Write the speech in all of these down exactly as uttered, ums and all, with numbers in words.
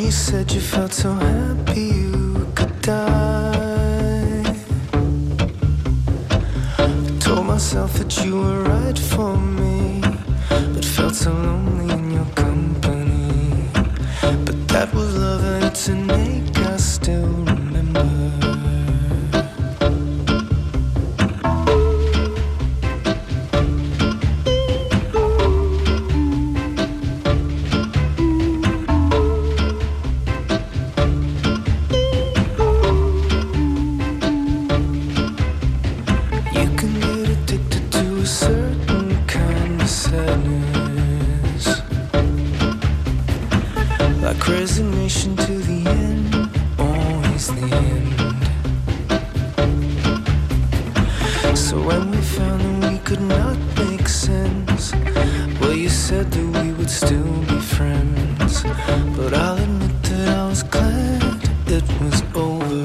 you said you felt so happy you could die. I told myself that you were right for me, but felt so lonely in your company. But that was love and it's an ache I still remember. Resignation to the end, always the end. So when we found that we could not make sense, well, you said that we would still be friends. But I'll admit that I was glad it was over.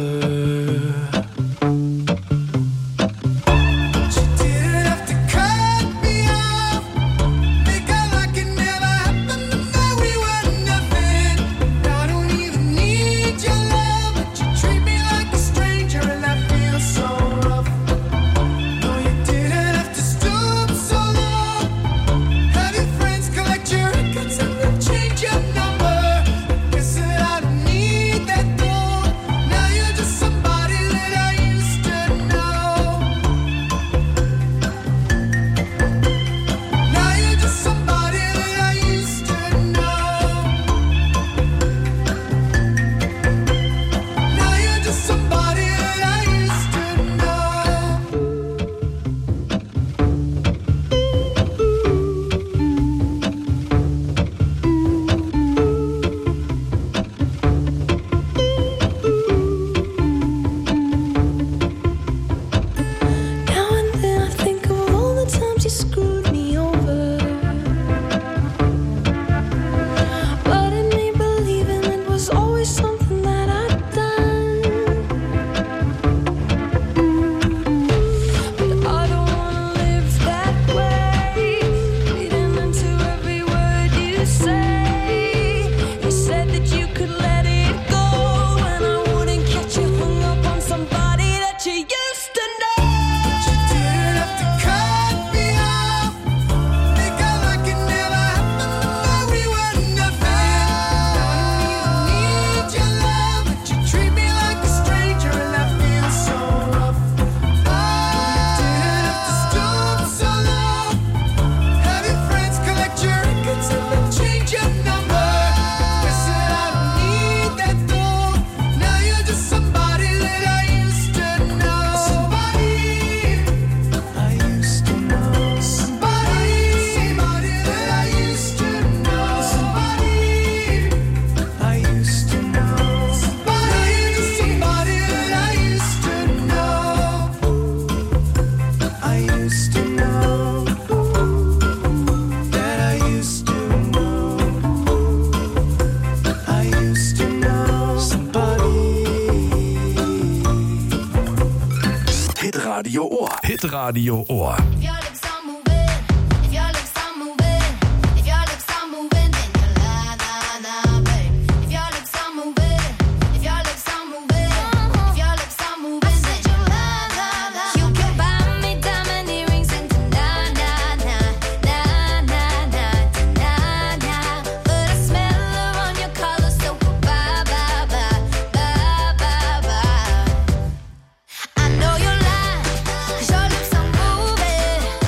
Radio Ohr. Hit Radio Ohr. Your lips are moving.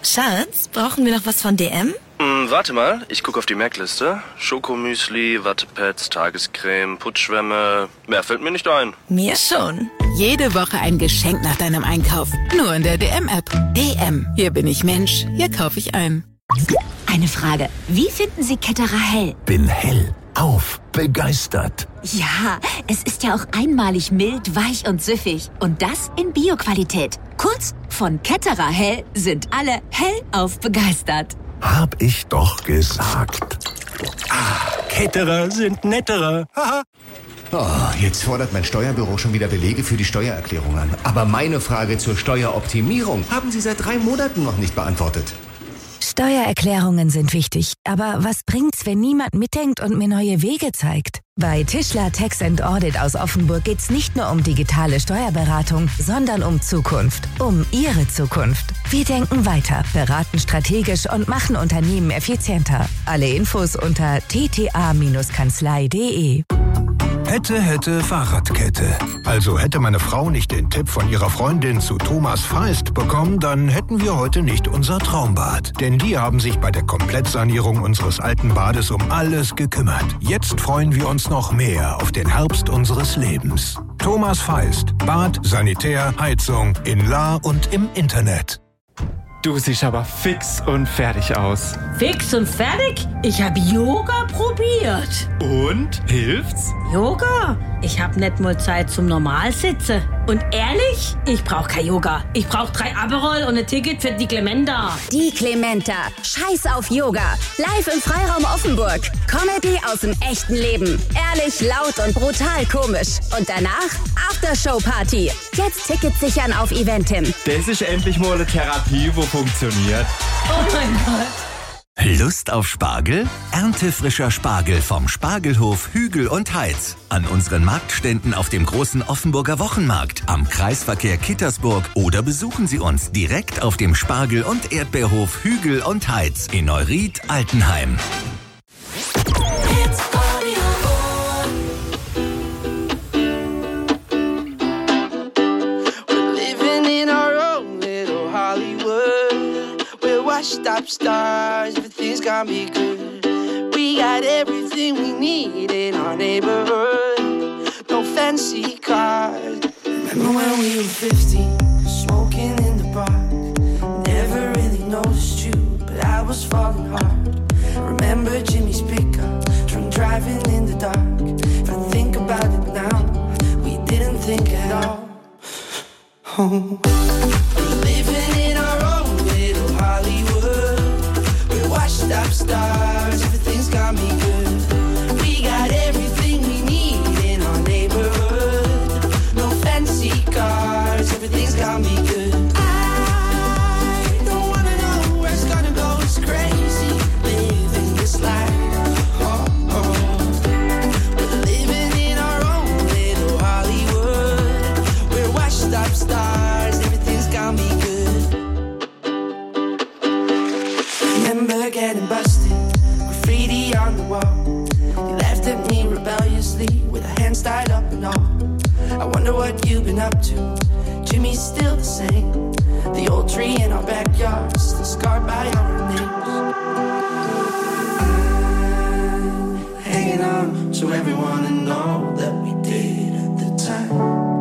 Schatz, brauchen wir noch was von D M? Hm, warte mal, ich gucke auf die Merkliste. Schokomüsli, Wattepads, Tagescreme, Putzschwämme. Mehr fällt mir nicht ein. Mir schon. Jede Woche ein Geschenk nach deinem Einkauf. Nur in der D M-App. D M. Hier bin ich Mensch. Hier kaufe ich ein. Eine Frage. Wie finden Sie Ketterer hell? Bin hell auf begeistert. Ja, es ist ja auch einmalig mild, weich und süffig. Und das in Bio-Qualität. Kurz, von Ketterer hell sind alle hellauf begeistert. Hab ich doch gesagt. Ah, Ketterer sind netterer. Haha. Oh, jetzt fordert mein Steuerbüro schon wieder Belege für die Steuererklärung an. Aber meine Frage zur Steueroptimierung haben Sie seit drei Monaten noch nicht beantwortet. Steuererklärungen sind wichtig, aber was bringt's, wenn niemand mitdenkt und mir neue Wege zeigt? Bei Tischler Tax and Audit aus Offenburg geht's nicht nur um digitale Steuerberatung, sondern um Zukunft, um Ihre Zukunft. Wir denken weiter, beraten strategisch und machen Unternehmen effizienter. Alle Infos unter t t a Kanzlei punkt de. Hätte, hätte, Fahrradkette. Also hätte meine Frau nicht den Tipp von ihrer Freundin zu Thomas Feist bekommen, dann hätten wir heute nicht unser Traumbad. Denn die haben sich bei der Komplettsanierung unseres alten Bades um alles gekümmert. Jetzt freuen wir uns noch mehr auf den Herbst unseres Lebens. Thomas Feist. Bad, Sanitär, Heizung in La und im Internet. Du siehst aber fix und fertig aus. Fix und fertig? Ich habe Yoga probiert. Und? Hilft's? Yoga? Ich hab nicht mal Zeit zum Normalsitzen. Und ehrlich, ich brauch kein Yoga. Ich brauch drei Aperol und ein Ticket für die Clementa. Die Clementa. Scheiß auf Yoga. Live im Freiraum Offenburg. Comedy aus dem echten Leben. Ehrlich, laut und brutal komisch. Und danach Aftershow-Party. Jetzt Tickets sichern auf Eventim. Das ist endlich mal eine Therapie, wo funktioniert. Oh mein Gott. Lust auf Spargel? Ernte frischer Spargel vom Spargelhof Hügel und Heitz. An unseren Marktständen auf dem großen Offenburger Wochenmarkt, am Kreisverkehr Kittersburg oder besuchen Sie uns direkt auf dem Spargel- und Erdbeerhof Hügel und Heitz in Neuried-Altenheim. Washed up stars, everything's gonna be good. We got everything we need in our neighborhood. No fancy cars. Remember when we were fifteen, smoking in the park. Never really noticed you, but I was falling hard. Remember Jimmy's pickup, drunk driving in the dark. If I think about it now, we didn't think at all. Oh. Living in our own little Hollywood. We're washed up stars, everything's got me good. We got everything we need in our neighborhood. No fancy cars, everything's got me good. I don't wanna know where it's gonna go, it's crazy living this life. Oh, oh. We're living in our own little Hollywood. We're washed up stars, everything's got me good. Remember getting busted, graffiti on the wall. You laughed at me rebelliously with our hands tied up and all. I wonder what you've been up to. Jimmy's still the same. The old tree in our backyard, still scarred by our names. I'm hanging on so everyone will know that we did at the time.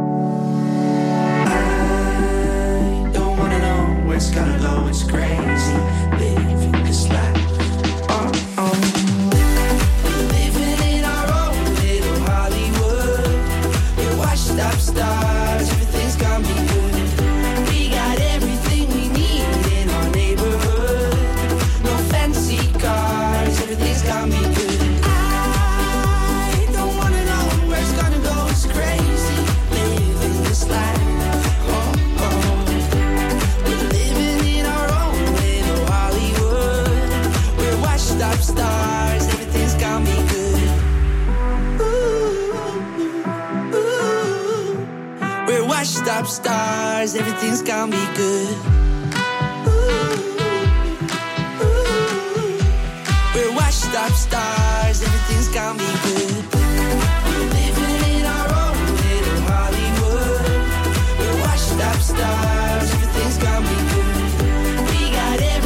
I don't wanna know where it's gonna go, it's crazy living this life. Oh, oh. We're living in our own little Hollywood. We're washed up stars, everything's gonna be good. We got everything we need in our neighborhood. No fancy cars, everything's gonna be good. I don't wanna know where it's gonna go, it's crazy living this life. Oh, oh. We're living in our own little Hollywood. We're washed up stars, everything's gonna be good. Ooh, ooh. We're washed up stars, everything's gonna be good. Ooh, ooh. We're washed up stars, everything's gonna be good. We're living in our own little Hollywood. We're washed up stars, everything's gonna be good. We got everything.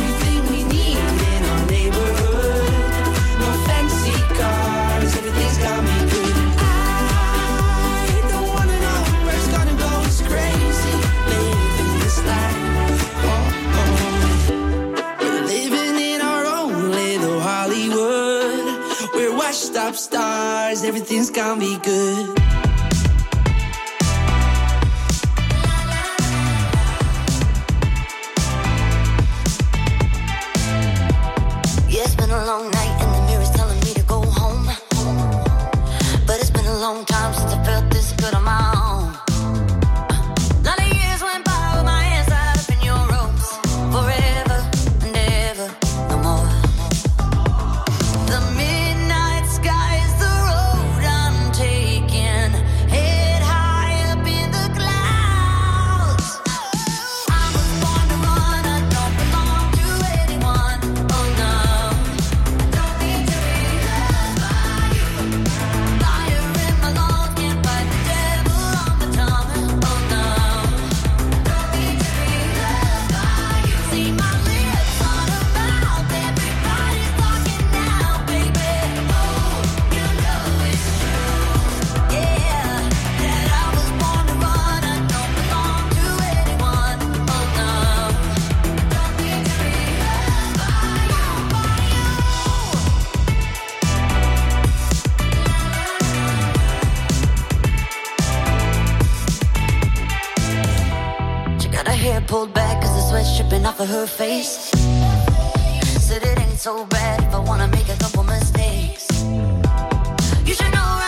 top stars, everything's gonna be good. Yeah, it's been a long night and the mirror's telling me to go home. But it's been a long time since I felt this good on my own. A lot of years went by with my hands tied up in your ropes. Forever and ever, no more. The midnight sky is the road I'm taking. Head high up in the clouds. I was born to run, I don't belong to anyone. Oh no. Don't need to be loved by you. Fire in my lungs, can't fight the devil on my tongue. Oh no. Don't need to be loved by you. See my lips on a mouth, everybody's talking now, baby. Oh, you know it's true. Yeah, that I was born to run, I don't belong to anyone. Oh no. Don't need to be loved by you. She got her hair pulled back cause the sweat's dripping off of her face. Said it ain't so bad if I wanna make a couple mistakes. You should know